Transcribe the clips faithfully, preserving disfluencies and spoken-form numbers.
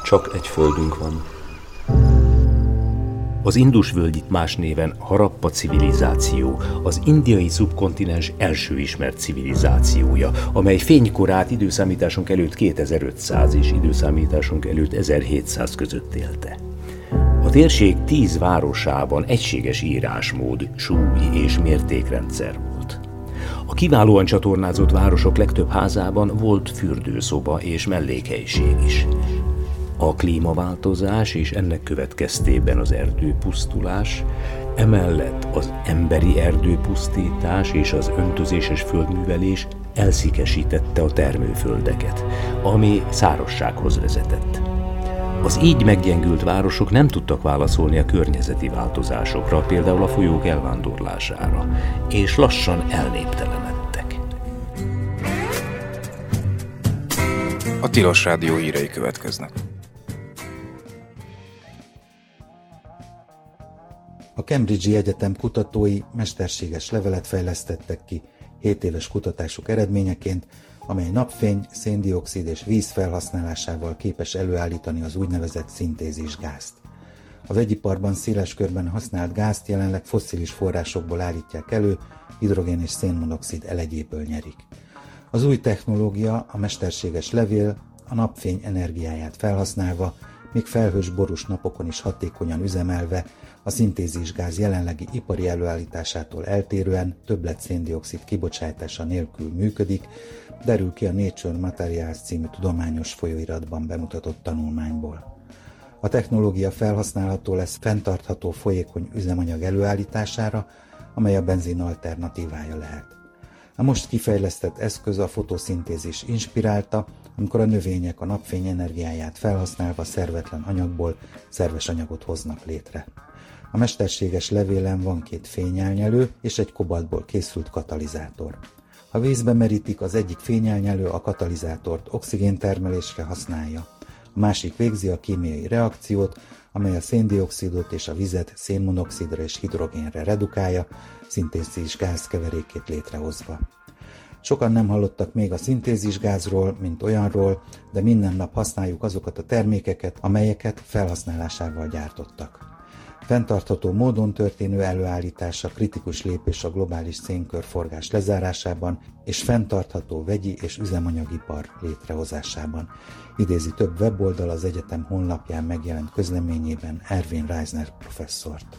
Csak egy földünk van. Az Indus-völgy itt más néven Harappa civilizáció, az indiai szubkontinens első ismert civilizációja, amely fénykorát időszámításunk előtt kétezer-ötszáz és időszámításunk előtt ezerhétszáz között élte. A térség tíz városában egységes írásmód, súly és mértékrendszer volt. A kiválóan csatornázott városok legtöbb házában volt fürdőszoba és mellékhelyiség is. A klímaváltozás és ennek következtében az erdőpusztulás, emellett az emberi erdőpusztítás és az öntözéses földművelés elszikesítette a termőföldeket, ami szárazsághoz vezetett. Az így meggyengült városok nem tudtak válaszolni a környezeti változásokra, például a folyók elvándorlására, és lassan elnéptelenedtek. A Tilos Rádió hírei következnek. A Cambridge-i Egyetem kutatói mesterséges levelet fejlesztettek ki hét éves kutatásuk eredményeként, amely napfény, széndioxid és víz felhasználásával képes előállítani az úgynevezett szintézisgázt. A vegyiparban széles körben használt gázt jelenleg fosszilis forrásokból állítják elő, hidrogén és szénmonoxid elegyéből nyerik. Az új technológia, a mesterséges levél a napfény energiáját felhasználva, még felhős borús napokon is hatékonyan üzemelve, a szintézisgáz jelenlegi ipari előállításától eltérően többlet széndioxid kibocsátása nélkül működik, derül ki a Nature Materials című tudományos folyóiratban bemutatott tanulmányból. A technológia felhasználható lesz fenntartható folyékony üzemanyag előállítására, amely a benzin alternatívája lehet. A most kifejlesztett eszköz a fotoszintézis inspirálta, amikor a növények a napfény energiáját felhasználva szervetlen anyagból szerves anyagot hoznak létre. A mesterséges levélen van két fényelnyelő és egy kobaltból készült katalizátor. Ha vízbe merítik, az egyik fényelnyelő a katalizátort oxigéntermelésre használja, a másik végzi a kémiai reakciót, amely a széndioxidot és a vizet szénmonoxidra és hidrogénre redukálja, szintézisgáz keverékét létrehozva. Sokan nem hallottak még a szintézisgázról, mint olyanról, de minden nap használjuk azokat a termékeket, amelyeket felhasználásával gyártottak. Fenntartható módon történő előállítása kritikus lépés a globális szénkörforgás lezárásában és fenntartható vegyi és üzemanyagipar létrehozásában, idézi több weboldal az egyetem honlapján megjelent közleményében Erwin Reisner professzort.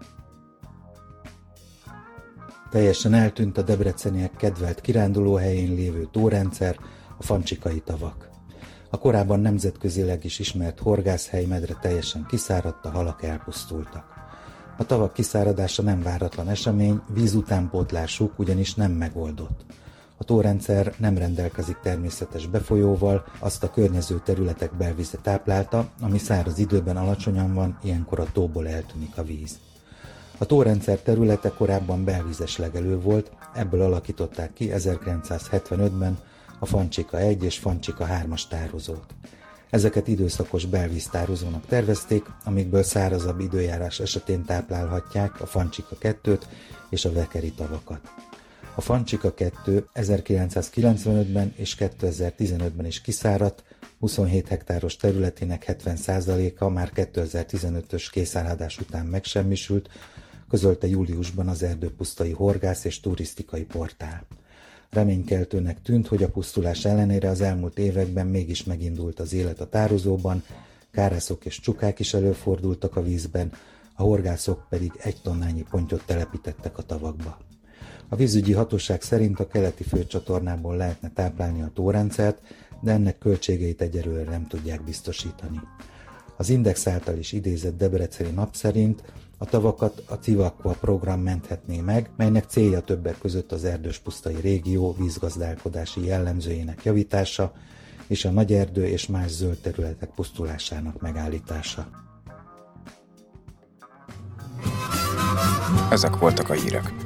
Teljesen eltűnt a debreceniek kedvelt kirándulóhelyén lévő tórendszer, a Fancsikai tavak. A korábban nemzetközileg is ismert horgászhely medre teljesen kiszáradt, a halak elpusztultak. A tavak kiszáradása nem váratlan esemény, vízutánpótlásuk ugyanis nem megoldott. A tórendszer nem rendelkezik természetes befolyóval, azt a környező területek belvize táplálta, ami száraz időben alacsonyan van, ilyenkor a tóból eltűnik a víz. A tórendszer területe korábban belvízes legelő volt, ebből alakították ki ezerkilencszázhetvenötben a Fancsika egy és Fancsika hármas tározót. Ezeket időszakos belvíztározónak tervezték, amikből szárazabb időjárás esetén táplálhatják a Fancsika kettőt és a Vekeri tavakat. A Fancsika kettő ezerkilencszázkilencvenötben és kétezer-tizenötben is kiszáradt, huszonhét hektáros területének hetven százaléka már kétezer-tizenötös készállás után megsemmisült, közölte júliusban az Erdőpusztai Horgász és Turisztikai Portál. Reménykeltőnek tűnt, hogy a pusztulás ellenére az elmúlt években mégis megindult az élet a tározóban, kárászok és csukák is előfordultak a vízben, a horgászok pedig egy tonnányi pontyot telepítettek a tavakba. A vízügyi hatóság szerint a keleti főcsatornából lehetne táplálni a tórendszert, de ennek költségeit egyelőre nem tudják biztosítani. Az Index által is idézett debreceni nap szerint a tavakat a Civaqua program menthetné meg, melynek célja többek között az erdőspusztai régió vízgazdálkodási jellemzőjének javítása és a nagyerdő és más zöld területek pusztulásának megállítása. Ezek voltak a hírek.